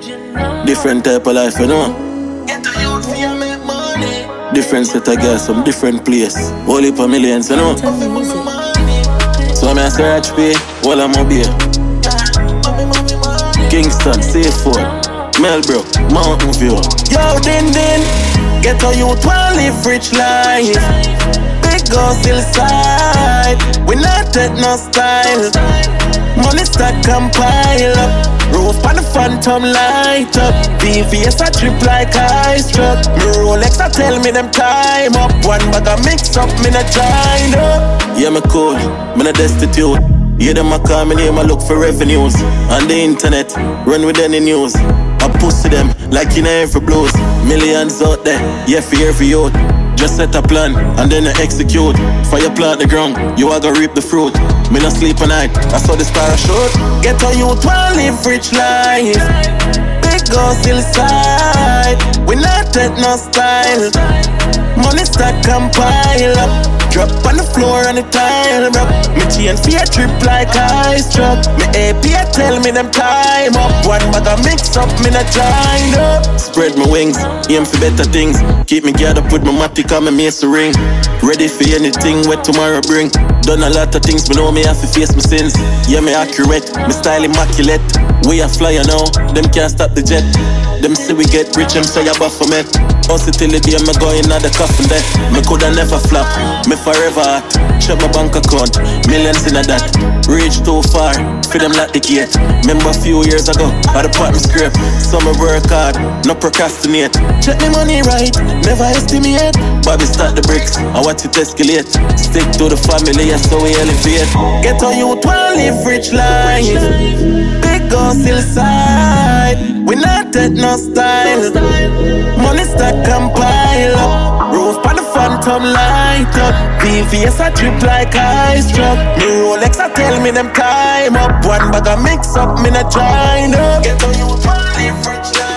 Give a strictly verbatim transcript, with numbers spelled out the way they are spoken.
Different type of life, you know. Get a youth for you make money. Different set of girls from different place. Whole heap of millions, you know. So I'm a search pay, all I'm be. Kingston, Safefold, Melbrook, Mountain View. Yo, din din. Get a youth wanna live rich life. Big girls still side. We not take no style. Money stack compile up. Roof on the phantom light up. B V S a trip like ice truck. Me Rolex a tell me them time up. One bag a mix up, me not trying up. Yeah, me cool, me not destitute. Yeah, them a call me name, I look for revenues. On the internet, run with any news. I pussy them like in every blues. Millions out there, yeah, for every youth. Just set a plan and then I execute. Fire plant the ground, you are gonna reap the fruit. Me not sleep at night, I saw the star shoot. Get a youth wanna live rich life. Big girls still side. We not take no style. Money stack compile up. Drop on the floor on the tile, bro. Me chain fear trip like ice truck. Me A P I tell me them time up. One bag a mix up, me not trying up. Spread my wings, aim for better things. Keep me geared up with my matic and my mace ring. Ready for anything what tomorrow bring. Done a lot of things, but know me have to face my sins. Yeah, me accurate, me style immaculate. We are flyer now, them can't stop the jet. Them say we get rich, them say I Baphomet. Hustle till the day me go in the coffin there. Me coulda never flop, me forever hot. Check my bank account, millions in a that. Reach too far, for them like the gate. Remember a few years ago, I the part me scrape. So me work hard, no procrastinate. Check me money right, never estimate. Bobby start the bricks, I watch it escalate. Stick to the family, yeah, so we elevate. Get a youth wanna live rich life. Big girls still side. We not take no style. Money stack compile up. Roof on the phantom light up. B V S a trip like ice truck. Me Rolex a tell me them time up. One bag a mix up, me not trying up. Get a youth wanna live rich life.